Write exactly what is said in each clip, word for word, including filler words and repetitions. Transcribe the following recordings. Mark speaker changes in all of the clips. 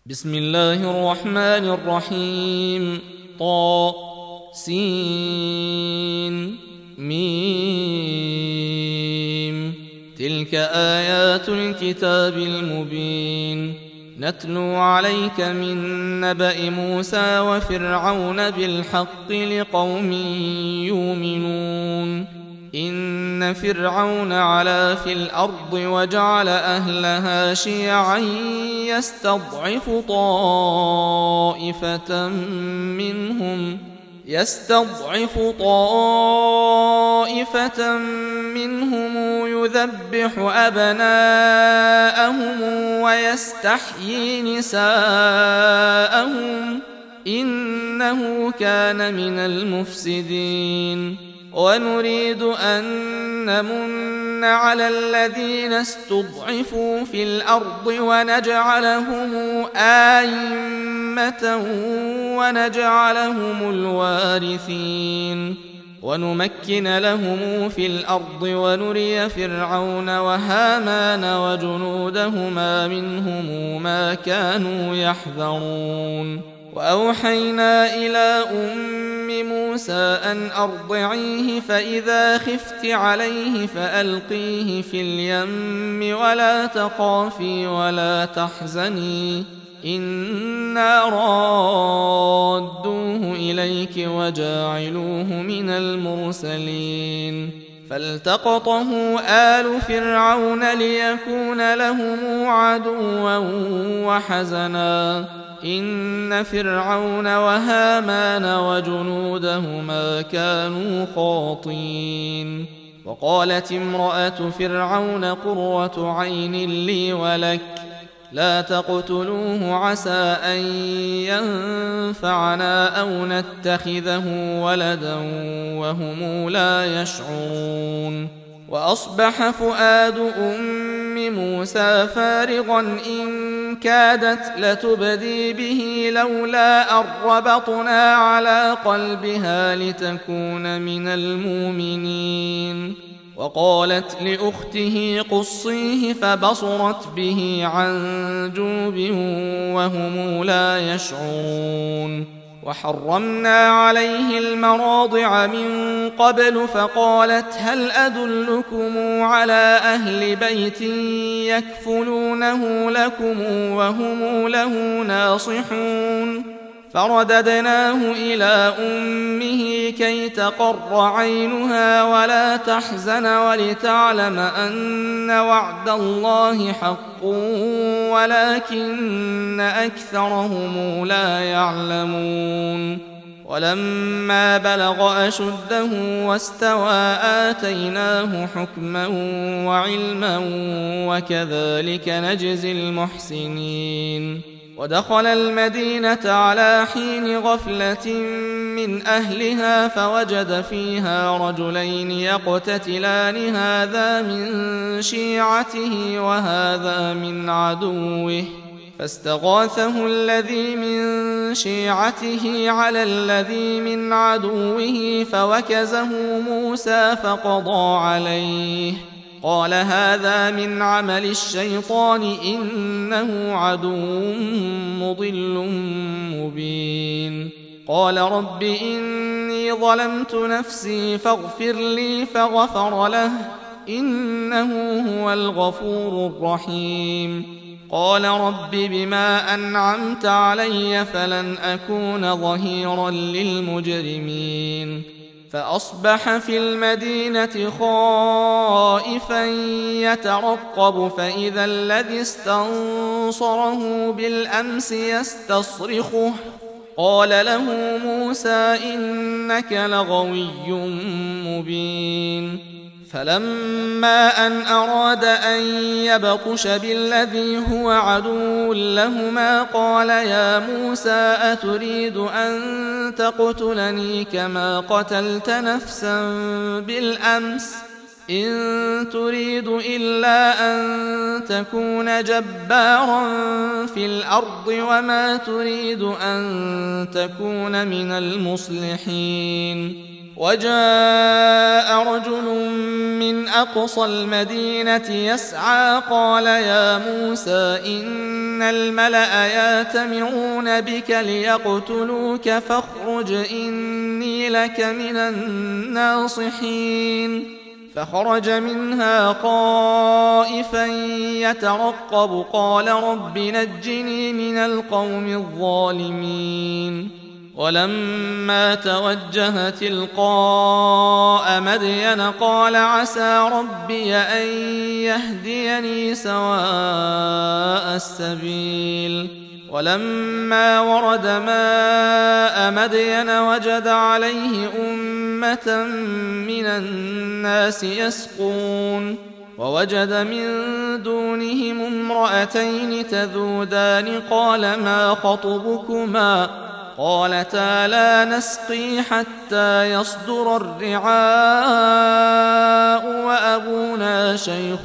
Speaker 1: بسم الله الرحمن الرحيم. طا سين ميم. تلك آيات الكتاب المبين. نتلو عليك من نبأ موسى وفرعون بالحق لقوم يؤمنون. إن فرعون علا في الأرض وجعل أهلها شيعا يستضعف طائفة منهم يستضعف طائفة منهم يذبح أبناءهم ويستحيي نساءهم إنه كان من المفسدين. ونريد أن نمن على الذين استضعفوا في الأرض ونجعلهم أئمة ونجعلهم الوارثين ونمكن لهم في الأرض ونري فرعون وهامان وجنودهما منهم ما كانوا يحذرون. وأوحينا إلى أم موسى أن أرضعيه فإذا خفت عليه فألقيه في اليم ولا تخافي ولا تحزني إنا رادوه إليك وجاعلوه من المرسلين. فالتقطه آل فرعون ليكون لهم عدوا وحزنا إن فرعون وهامان وجنودهما كانوا خاطئين. وقالت امرأة فرعون قرة عين لي ولك لا تقتلوه عسى أن ينفعنا أو نتخذه ولدا وهم لا يشعرون. وأصبح فؤاد أم موسى فارغا إن كادت لتبدي به لولا أن ربطنا على قلبها لتكون من المؤمنين. وقالت لأخته قصيه فبصرت به عن جنب وهم لا يشعرون. وحرمنا عليه المراضع من قبل فقالت هل أدلكم على أهل بيت يكفلونه لكم وهم له ناصحون. فرددناه إلى أمه كي تقر عينها ولا تحزن ولتعلم أن وعد الله حق ولكن أكثرهم لا يعلمون. ولما بلغ أشده واستوى آتيناه حكما وعلما وكذلك نجزي المحسنين. ودخل المدينة على حين غفلة من أهلها فوجد فيها رجلين يقتتلان هذا من شيعته وهذا من عدوه فاستغاثه الذي من شيعته على الذي من عدوه فوكزه موسى فقضى عليه قال هذا من عمل الشيطان إنه عدو مضل مبين. قال رب إني ظلمت نفسي فاغفر لي فغفر له إنه هو الغفور الرحيم. قال رب بما أنعمت علي فلن أكون ظهيرا للمجرمين. فأصبح في المدينة خائفا يترقب فإذا الذي استنصره بالأمس يستصرخه قال له موسى إنك لغوي مبين. فلما أن أراد أن يبطش بالذي هو عدو لهما قال يا موسى أتريد أن تقتلني كما قتلت نفسا بالأمس إن تريد إلا أن تكون جبارا في الأرض وما تريد أن تكون من المصلحين. وجاء رجل من أقصى المدينة يسعى قال يا موسى إن الملأ يأتمرون بك ليقتلوك فاخرج إني لك من الناصحين فخرج منها خائفا يترقب قال رب نجني من القوم الظالمين ولما توجه تلقاء مدين قال عسى ربي أن يهديني سواء السبيل ولما ورد ماء مدين وجد عليه أمة من الناس يسقون ووجد من دونهم امرأتين تذودان قال ما خطبكما قالتا لا نسقي حتى يصدر الرعاء وأبونا شيخ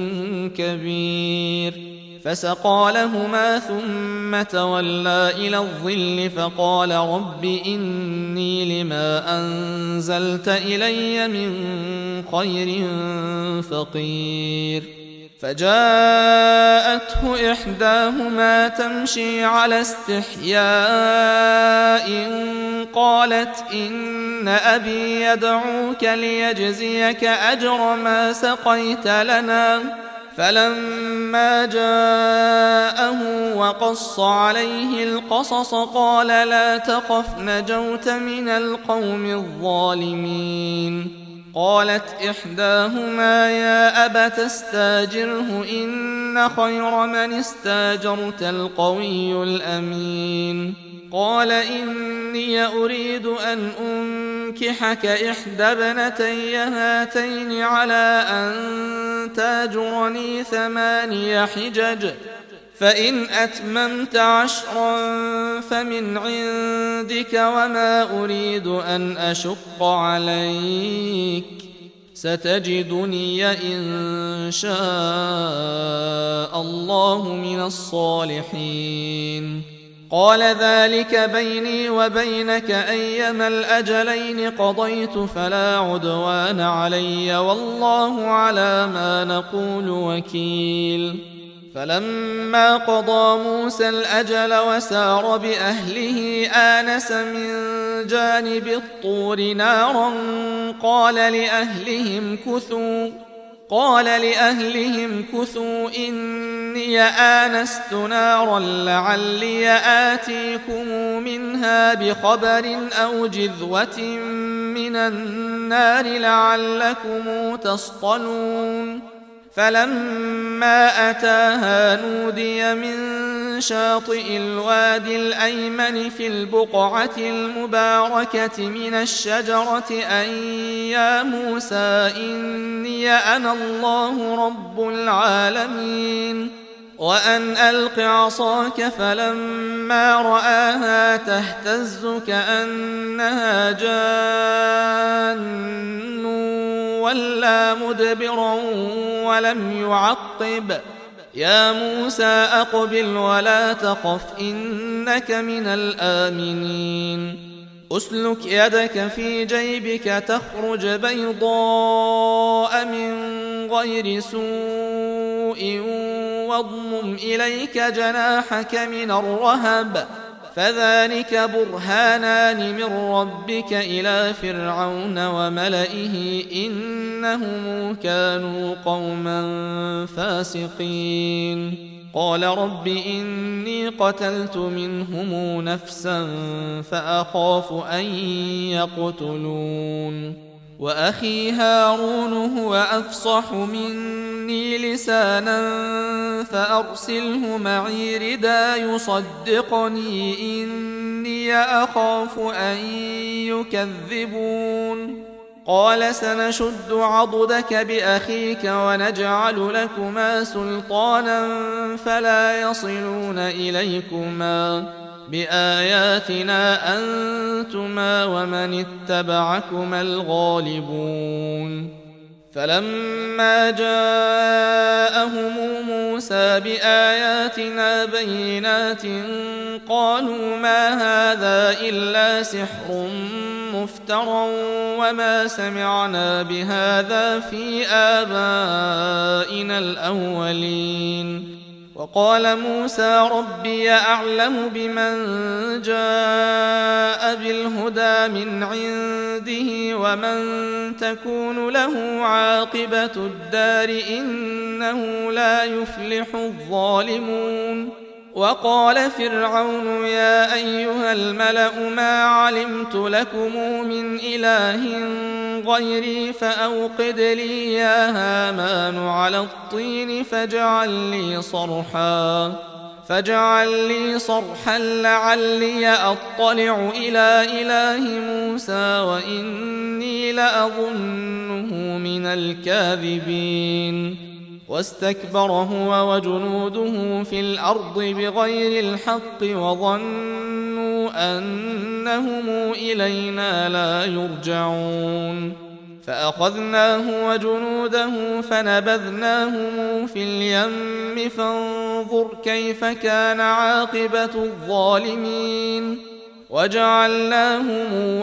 Speaker 1: كبير فسقى لهما ثم تولى إلى الظل فقال رب إني لما أنزلت إلي من خير فقير فجاءته إحداهما تمشي على استحياء قالت إن أبي يدعوك ليجزيك أجر ما سقيت لنا فلما جاءه وقص عليه القصص قال لا تخف نجوت من القوم الظالمين قالت إحداهما يا أبت استاجره إن خير من استاجرت القوي الأمين قال إني أريد أن أنكحك إحدى ابنتي هاتين على أن تاجرني ثماني حجج فإن أتممت عشرا فمن عندك وما أريد أن أشق عليك ستجدني إن شاء الله من الصالحين قال ذلك بيني وبينك أيما الأجلين قضيت فلا عدوان علي والله على ما نقول وكيل فلما قضى موسى الأجل وسار بأهله آنس من جانب الطور نارا قال لأهلهم كثوا قال لأهلهم كثوا إني آنست نارا لعلي آتيكم منها بخبر أو جذوة من النار لعلكم تصطلون فلما أتاها نودي من شاطئ الوادي الأيمن في البقعة المباركة من الشجرة أن يا موسى إني أنا الله رب العالمين وأن ألق عصاك فلما رآها تهتز كأنها جان ولا مدبرا ولم يعقب يا موسى أقبل ولا تخف إنك من الآمنين أسلك يدك في جيبك تخرج بيضاء من غير سوء واضمم إليك جناحك من الرهب فذلك برهانان من ربك إلى فرعون وملئه إنهم كانوا قوما فاسقين قال رب إني قتلت منهم نفسا فأخاف أن يقتلون وأخي هارون هو أفصح مني لسانا فأرسله معي ردا يصدقني إني أخاف أن يكذبون قال سنشد عضدك بأخيك ونجعل لكما سلطانا فلا يصلون إليكما بآياتنا أنتما ومن اتبعكما الغالبون فلما جاءهم موسى بآياتنا بينات قالوا ما هذا إلا سحر مفترى وما سمعنا بهذا في آبائنا الأولين. وقال موسى ربي أعلم بمن جاء بالهدى من عنده ومن تكون له عاقبة الدار إنه لا يفلح الظالمون. وقال فرعون يا أيها الملأ ما علمت لكم من إله غيري فأوقد لي يا هامان على الطين فاجعل لي صرحا فاجعل لي صرحا لعلي أطلع إلى إله موسى وإني لأظنه من الكاذبين. واستكبر هو وجنوده في الأرض بغير الحق وظنوا أنهم إلينا لا يرجعون. فأخذناه وجنوده فنبذناهم في اليم فانظر كيف كان عاقبة الظالمين. وجعلناهم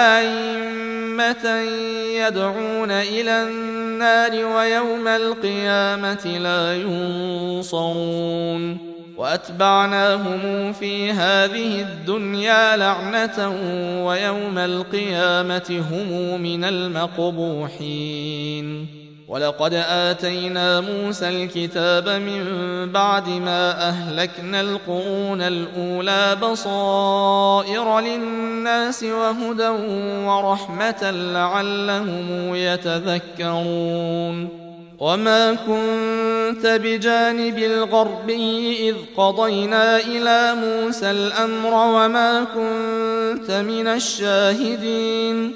Speaker 1: آئمة يدعون إلى النار ويوم القيامة لا ينصرون. وأتبعناهم في هذه الدنيا لعنة ويوم القيامة هم من المقبوحين. ولقد آتينا موسى الكتاب من بعد ما أهلكنا القرون الأولى بصائر للناس وهدى ورحمة لعلهم يتذكرون. وما كنت بجانب الغربي إذ قضينا إلى موسى الأمر وما كنت من الشاهدين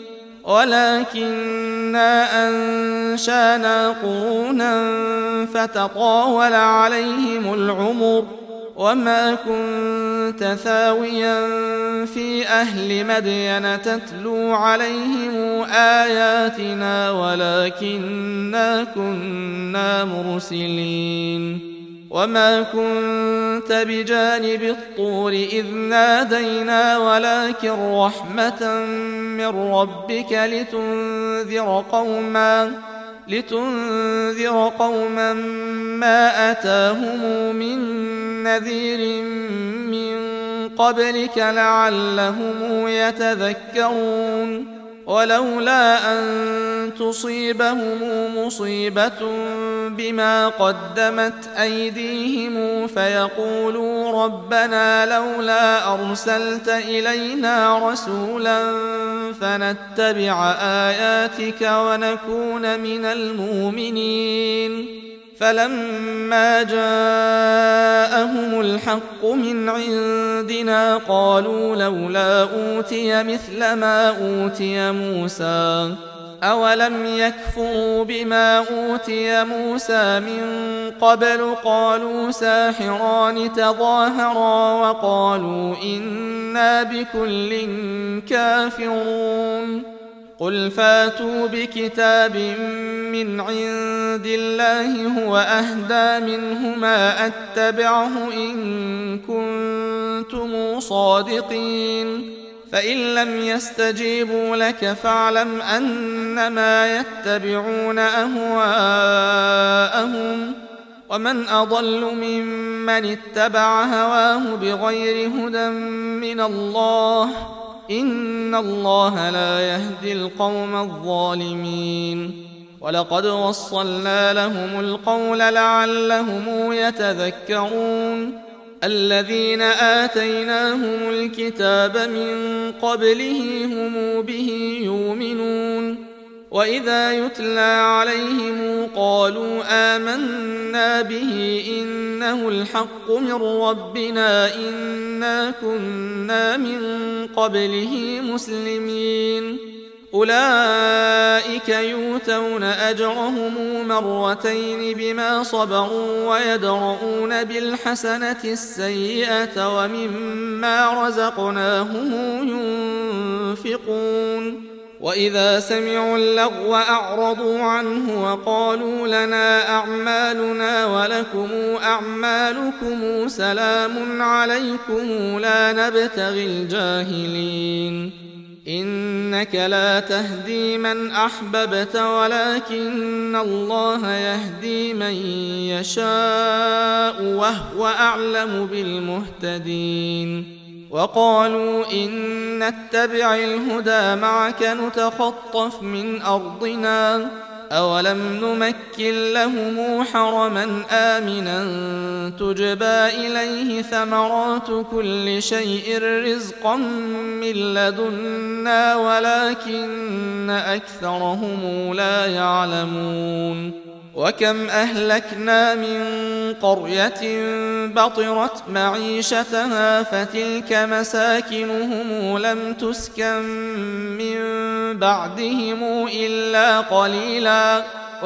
Speaker 1: ولكننا أنشأنا قرونا فتطاول عليهم العمر وما كنت ثاويا في أهل مدين تتلو عليهم آياتنا ولكننا كنا مرسلين. وما كنت بجانب الطور إذ نادينا ولكن رحمة من ربك لتنذر قوما لتنذر قوما ما أتاهم من نذير من قبلك لعلهم يتذكرون. ولولا أن تصيبهم مصيبة بما قدمت أيديهم فيقولوا ربنا لولا أرسلت إلينا رسولا فنتبع آياتك ونكون من المؤمنين. فلما جاءهم الحق من عندنا قالوا لولا أوتي مثل ما أوتي موسى أولم يكفروا بما أوتي موسى من قبل قالوا ساحران تظاهرا وقالوا إنا بكل كافرون. قل فاتوا بكتاب من عند الله هو أهدى منهما أتبعه إن كنتم صادقين. فإن لم يستجيبوا لك فاعلم أنما يتبعون أهواءهم ومن أضل ممن اتبع هواه بغير هدى من الله إن الله لا يهدي القوم الظالمين. ولقد وصلنا لهم القول لعلهم يتذكرون. الذين آتيناهم الكتاب من قبله هم به يؤمنون. وإذا يتلى عليهم قالوا آمنا به إنه الحق من ربنا إنا كنا من قبله مسلمين. أولئك يؤتون أجرهم مرتين بما صبروا ويدرؤون بالحسنة السيئة ومما رزقناهم ينفقون. وإذا سمعوا اللغو أعرضوا عنه وقالوا لنا أعمالنا ولكم أعمالكم سلام عليكم لا نبتغي الجاهلين. إنك لا تهدي من أحببت ولكن الله يهدي من يشاء وهو أعلم بالمهتدين وقالوا إن نتبع الهدى معك نتخطف من أرضنا أولم نمكن لهم حرما آمنا تجبى إليه ثمرات كل شيء رزقا من لدنا ولكن أكثرهم لا يعلمون وكم أهلكنا من قرية بطرت معيشتها فتلك مساكنهم لم تسكن من بعدهم إلا قليلا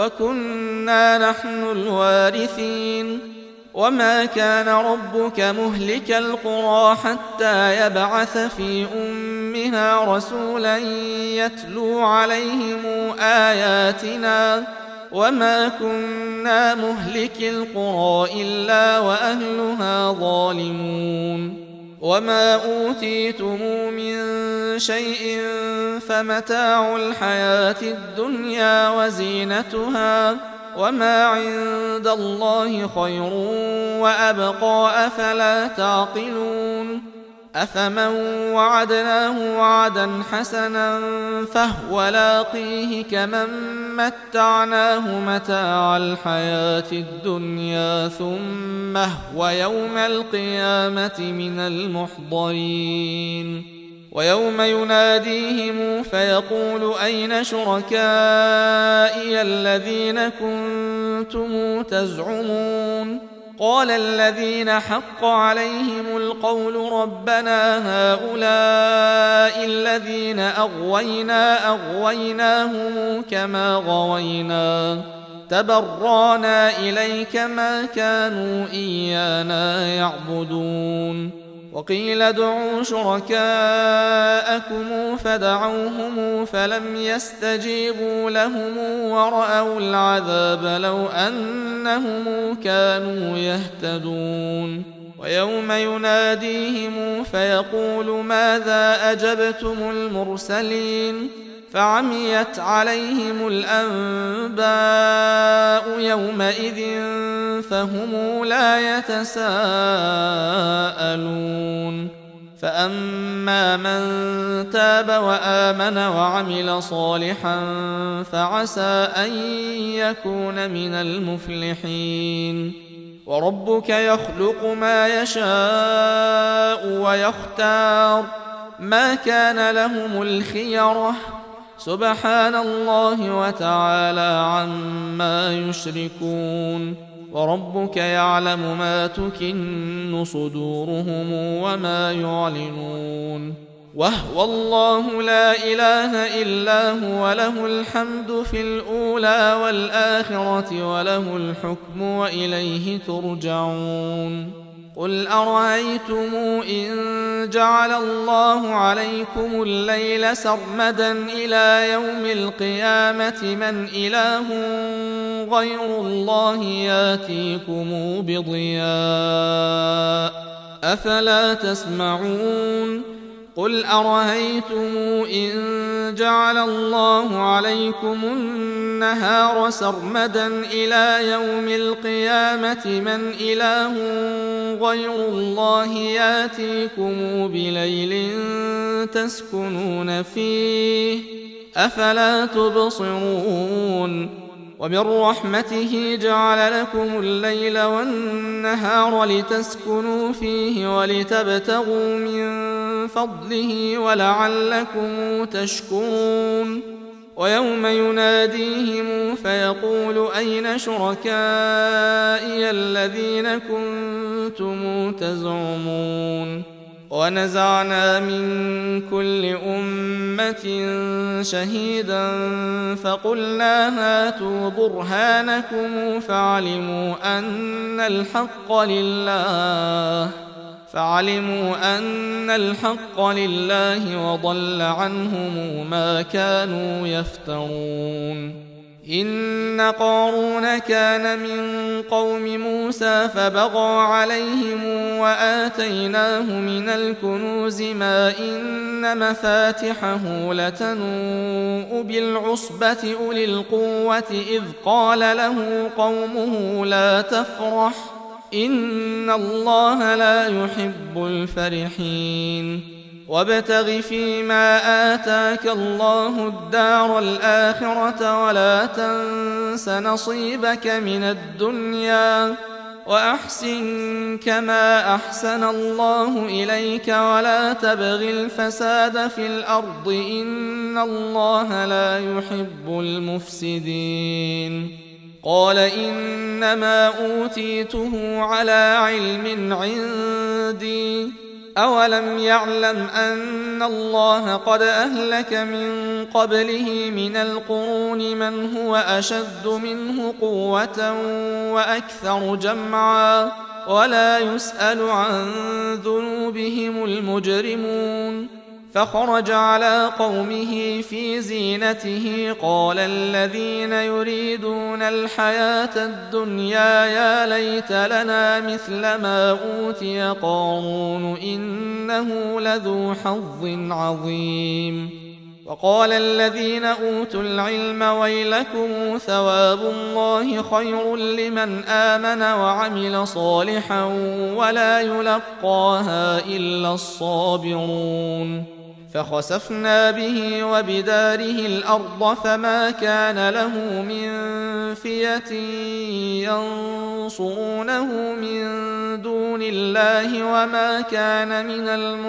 Speaker 1: وكنا نحن الوارثين وما كان ربك مهلك القرى حتى يبعث في أمها رسولا يتلو عليهم آياتنا وما كنا مهلك القرى إلا وأهلها ظالمون وما أوتيتم من شيء فمتاع الحياة الدنيا وزينتها وما عند الله خير وأبقى أفلا تعقلون أفمن وعدناه وعدا حسنا فهو لاقيه كمن متعناه متاع الحياة الدنيا ثم هو يوم القيامة من المحضرين ويوم يناديهم فيقول أين شركائي الذين كنتم تزعمون قال الذين حق عليهم القول ربنا هؤلاء الذين أغوينا أغويناهم كما غوينا تبرانا إليك ما كانوا إيانا يعبدون وقيل ادعوا شركاءكم فدعوهم فلم يستجيبوا لهم ورأوا العذاب لو أنهم كانوا يهتدون ويوم يناديهم فيقول ماذا أجبتم المرسلين فعميت عليهم الأنباء يومئذ فهم لا يتساءلون فأما من تاب وآمن وعمل صالحا فعسى أن يكون من المفلحين وربك يخلق ما يشاء ويختار ما كان لهم الخيرة سبحان الله وتعالى عما يشركون وربك يعلم ما تكن صدورهم وما يعلنون وهو الله لا إله إلا هو له الحمد في الأولى والآخرة وله الحكم وإليه ترجعون قل أرأيتم إن جعل الله عليكم الليل سرمدا إلى يوم القيامة من إله غير الله ياتيكم بضياء أفلا تسمعون قل أرأيتم إن جعل الله عليكم النهار سرمدا إلى يوم القيامة من إله غير الله ياتيكم بليل تسكنون فيه أفلا تبصرون ومن رحمته جعل لكم الليل والنهار لتسكنوا فيه ولتبتغوا من فضله ولعلكم تشكرون ويوم يناديهم فيقول أين شركائي الذين كنتم تزعمون ونزعنا من كل أمة شهيدا فقلنا هاتوا برهانكم فعلموا أن الحق لله فعلموا أن الحق لله وضل عنهم ما كانوا يفترون إن قارون كان من قوم موسى فبغى عليهم وآتيناه من الكنوز ما إن مفاتحه لتنوء بالعصبة أولي القوة إذ قال له قومه لا تفرح إن الله لا يحب الفرحين وابتغ فيما آتاك الله الدار الآخرة ولا تنس نصيبك من الدنيا وأحسن كما أحسن الله إليك ولا تبغ الفساد في الأرض إن الله لا يحب المفسدين قال إنما أوتيته على علم عندي أولم يعلم أن الله قد أهلك من قبله من القرون من هو أشد منه قوة وأكثر جمعا ولا يسأل عن ذنوبهم المجرمون فخرج على قومه في زينته قال الذين يريدون الحياة الدنيا يا ليت لنا مثل ما أوتي قارون إنه لذو حظ عظيم وقال الذين أوتوا العلم ويلكم ثواب الله خير لمن آمن وعمل صالحا ولا يلقاها إلا الصابرون فخسفنا به وبداره الأرض فما كان له من فئة ينصرونه من دون الله وما كان من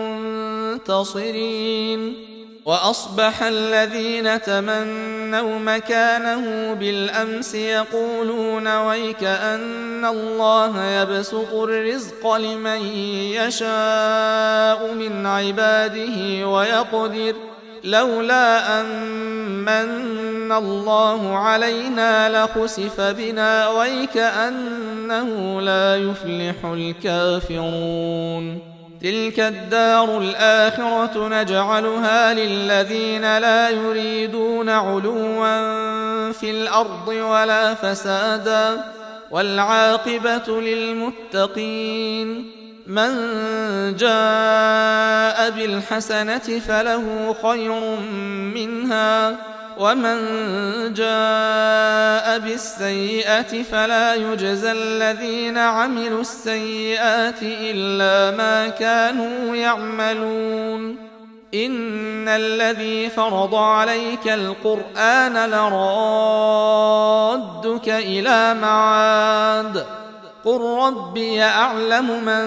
Speaker 1: المنتصرين وأصبح الذين تمنوا مكانه بالأمس يقولون ويك أن الله يبسط الرزق لمن يشاء من عباده ويقدر لولا أن من الله علينا لخسف بنا ويك أنه لا يفلح الكافرون تلك الدار الآخرة نجعلها للذين لا يريدون علوا في الأرض ولا فسادا والعاقبة للمتقين من جاء بالحسنة فله خير منها ومن جاء بالسيئة فلا يجزى الذين عملوا السيئات إلا ما كانوا يعملون إن الذي فرض عليك القرآن لرادك إلى معاد قل ربي أعلم من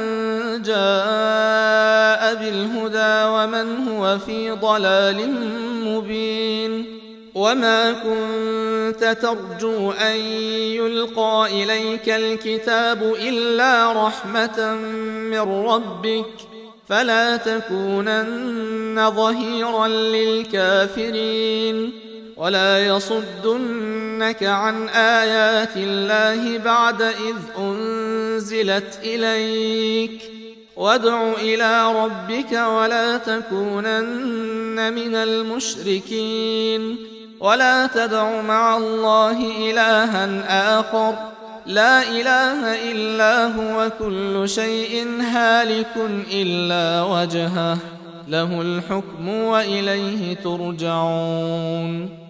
Speaker 1: جاء بالهدى ومن هو في ضلال مبين وما كنت ترجو أن يلقى إليك الكتاب إلا رحمة من ربك فلا تكونن ظهيرا للكافرين ولا يصدنك عن آيات الله بعد إذ أنزلت إليك وادع إلى ربك ولا تكونن من المشركين ولا تدع مع الله إلها آخر لا إله إلا هو كل شيء هالك إلا وجهه له الحكم وإليه ترجعون